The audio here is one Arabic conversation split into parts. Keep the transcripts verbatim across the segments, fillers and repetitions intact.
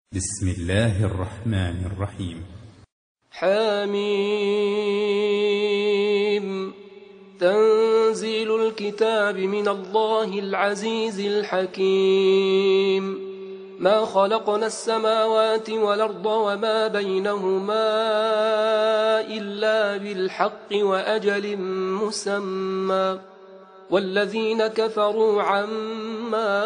بسم الله الرحمن الرحيم. حميم. تنزيل الكتاب من الله العزيز الحكيم. ما خلقنا السماوات والأرض وما بينهما إلا بالحق وأجل مسمى، والذين كفروا عما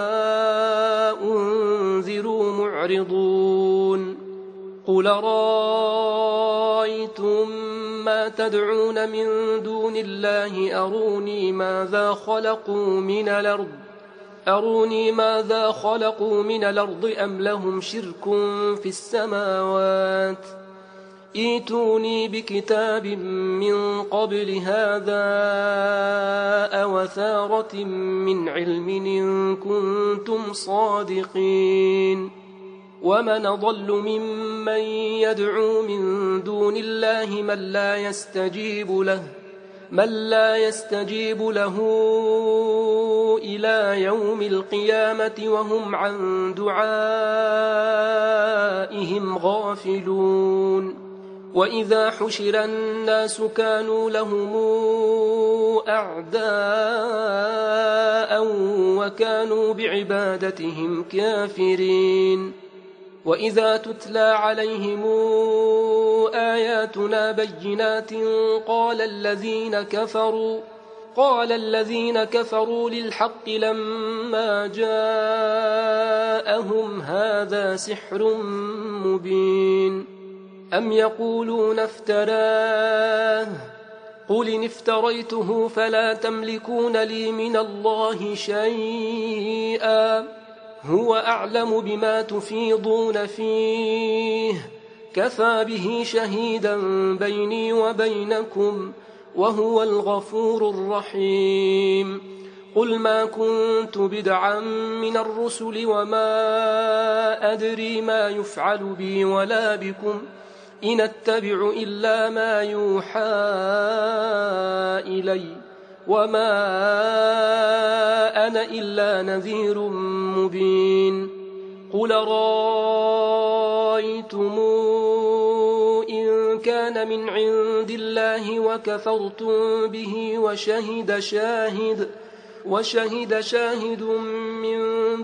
أنذروا معرضون. قل رأيتم ما تدعون من دون الله أروني ماذا خلقوا من الأرض أروني ماذا خلقوا من الأرض أم لهم شرك في السماوات، ائتوني بكتاب من قبل هذا أو أثارة من علم إن كنتم صادقين. ومن أضل ممن يدعو من دون الله من لا يستجيب له من لا يستجيب له إلى يوم القيامة وهم عن دعائهم غافلون. وإذا حشر الناس كانوا لهم أعداء وكانوا بعبادتهم كافرين. وإذا تتلى عليهم آياتنا بينات قال الذين كفروا قال الذين كفروا للحق لما جاءهم هذا سحر مبين. أم يقولون افتراه قل إن افتريته فلا تملكون لي من الله شيئا هو أعلم بما تفيضون فيه كفى به شهيدا بيني وبينكم وهو الغفور الرحيم. قل ما كنت بدعا من الرسل وما أدري ما يفعل بي ولا بكم إن أتبع إلا ما يوحى إلي وما أنا إلا نذير مبين. قل رأيتم إن كان من عند الله وكفرتم به وشهد شاهد وشهد شاهد من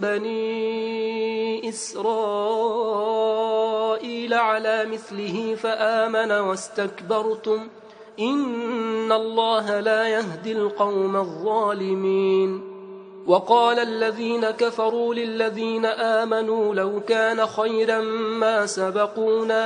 بني إسرائيل على مثله فآمن واستكبرتم إن الله لا يهدي القوم الظالمين. وقال الذين كفروا للذين آمنوا لو كان خيرا ما سبقونا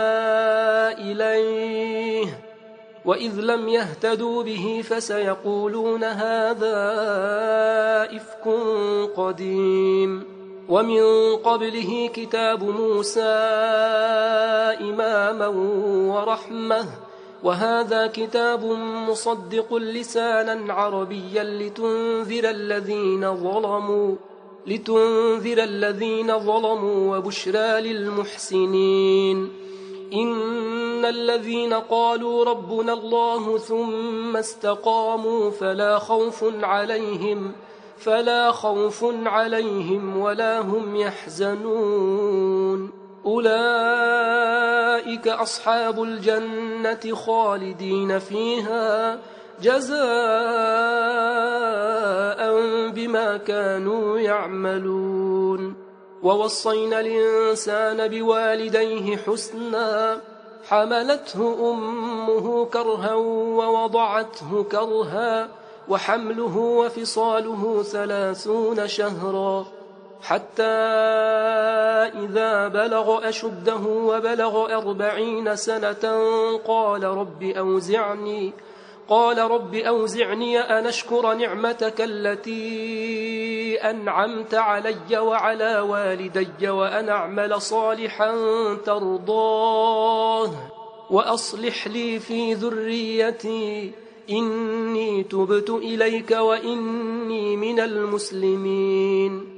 إليه وإذ لم يهتدوا به فسيقولون هذا إفك قديم. ومن قبله كتاب موسى إماما ورحمة وهذا كتاب مصدق لسانا عربيا لتنذر الذين ظلموا لتنذر الذين ظلموا وبشرى للمحسنين. إن الذين قالوا ربنا الله ثم استقاموا فلا خوف عليهم فلا خوف عليهم ولا هم يحزنون. أولئك أصحاب الجنة خالدين فيها جزاء بما كانوا يعملون. ووصينا الإنسان بوالديه حسنا حملته أمه كرها ووضعته كرها وحمله وفصاله ثلاثون شهرا حتى إذا بلغ أشده وبلغ أربعين سنة قال رب أوزعني قال رب أوزعني أن أشكر نعمتك التي أنعمت علي وعلى والدي وأن أعمل صالحا ترضاه وأصلح لي في ذريتي إني تبت إليك وإني من المسلمين.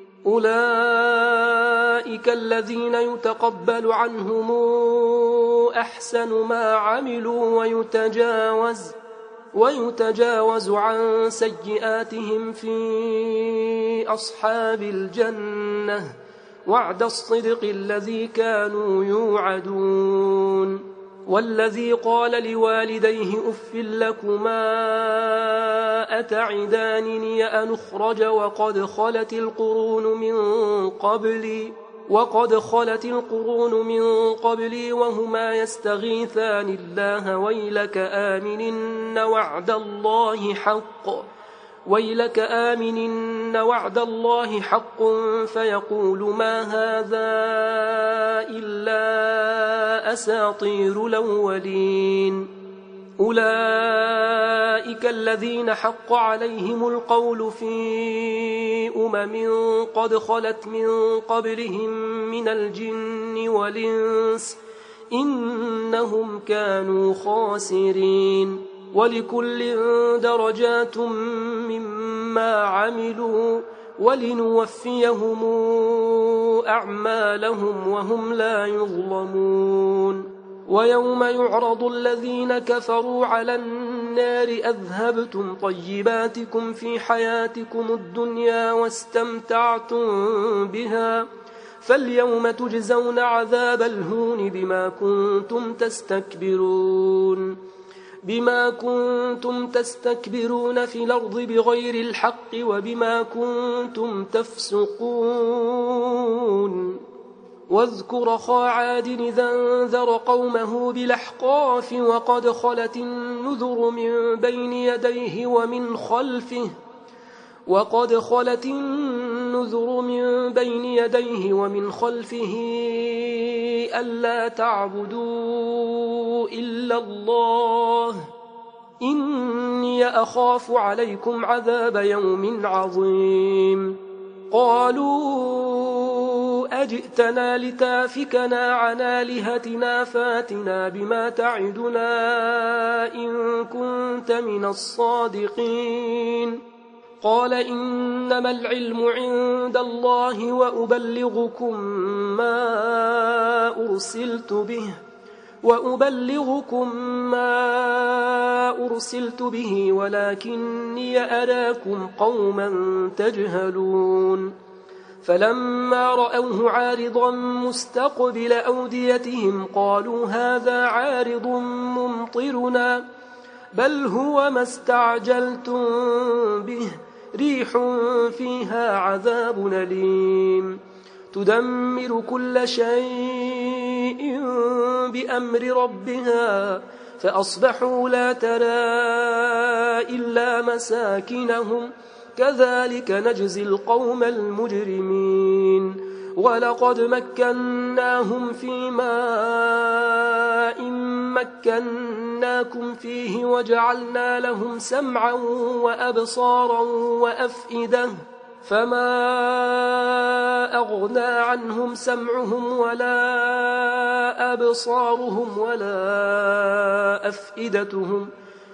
أولئك الذين يتقبل عنهم أحسن ما عملوا ويتجاوز ويتجاوز عن سيئاتهم في أصحاب الجنة وعد الصدق الذي كانوا يوعدون والذي قال لوالديه أف لكما أتعدانني أن أخرج وقد خلت القرون من قبلي وقد خلت القرون من قبلي وهما يستغيثان الله ويلك آمن وعد الله حق ويلك آمن وعد الله حق فيقول ما هذا إلا أساطير الأولين أولئك الذين حق عليهم القول في أمم قد خلت من قبلهم من الجن والإنس إنهم كانوا خاسرين ولكل درجات مما عملوا ولنوفيهم أعمالهم وهم لا يظلمون ويوم يعرض الذين كفروا على النار أذهبتم طيباتكم في حياتكم الدنيا واستمتعتم بها فاليوم تجزون عذاب الهون بما كنتم تستكبرون بما كنتم تستكبرون في الأرض بغير الحق وبما كنتم تفسقون واذكر أخا عاد إذا انذر قومه بالأحقاف وقد خلت النذر من بين يديه ومن خلفه وقد خلت النذر من بين يديه ومن خلفه ألا تعبدوا إلا الله إني أخاف عليكم عذاب يوم عظيم قالوا أجئتنا لتافكنا عن آلهتنا فاتنا بما تعدنا إن كنت من الصادقين قال إنما العلم عند الله وأبلغكم ما أرسلت به وأبلغكم ما أرسلت به ولكني أراكم قوما تجهلون فلما رأوه عارضا مستقبل أوديتهم قالوا هذا عارض ممطرنا بل هو ما استعجلتم به ريح فيها عذاب أليم تدمر كل شيء بأمر ربها فأصبحوا لا ترى إلا مساكنهم كذلك نجزي القوم المجرمين ولقد مكناهم في ماء مكناكم فيه وجعلنا لهم سمعا وأبصارا وأفئدة فما أغنى عنهم سمعهم ولا أبصارهم ولا أفئدتهم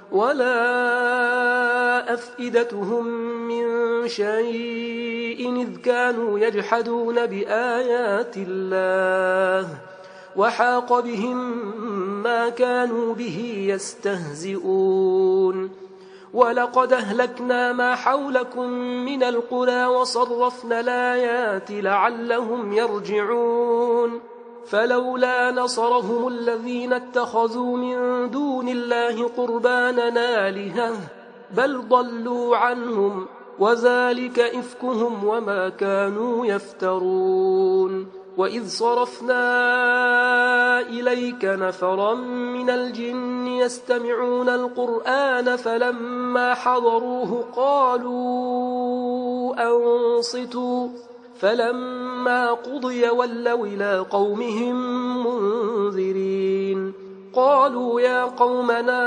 ولا أفئدتهم من شيء إذ كانوا يجحدون بآيات الله وحاق بهم ما كانوا به يستهزئون ولقد أهلكنا ما حولكم من القرى وصرفنا الآيات لعلهم يرجعون فلولا نصرهم الذين اتخذوا من دون الله قربانا آلهة بل ضلوا عنهم وذلك إفكهم وما كانوا يفترون وإذ صرفنا إليك نفرا من الجن يستمعون القرآن فلما حضروه قالوا أنصتوا فلما قضي ولوا إلى قومهم منذرين قالوا يا قومنا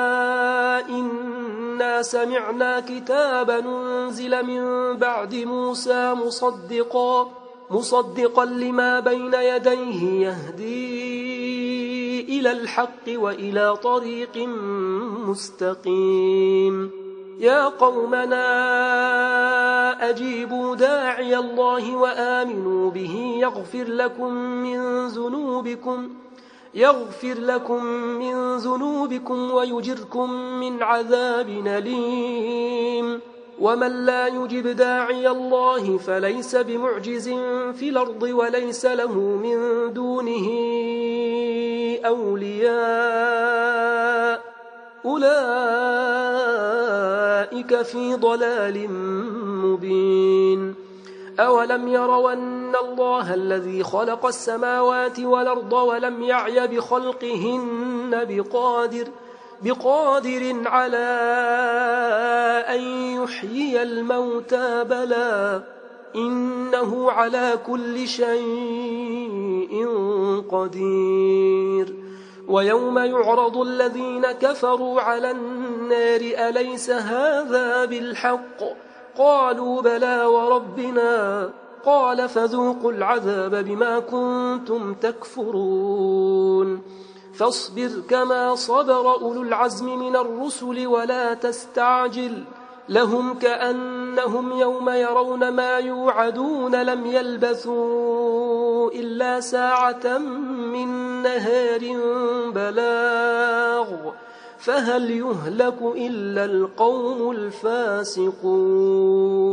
إنا سمعنا كتابا أنزل من بعد موسى مصدقا مصدقا لما بين يديه يهدي إلى الحق وإلى طريق مستقيم يا قومنا أجيبوا داعي الله وآمنوا به يغفر لكم من ذنوبكم يغفر لكم من ذنوبكم ويجركم من عذاب أليم ومن لا يجب داعي الله فليس بمعجز في الأرض وليس له من دونه أولياء أولئك في ضلال مبين أولم يروا أن الله الذي خلق السماوات والأرض ولم يعي بخلقهن بقادر بقادر على أن يحيي الموتى بلى إنه على كل شيء قدير ويوم يعرض الذين كفروا على النار أليس هذا بالحق قالوا بلى وربنا قال فذوقوا العذاب بما كنتم تكفرون فاصبر كما صبر أولو العزم من الرسل ولا تستعجل لهم كأنهم يوم يرون ما يوعدون لم يلبثوا إلا ساعة من نهار بلاغ فهل يهلك إلا القوم الفاسقون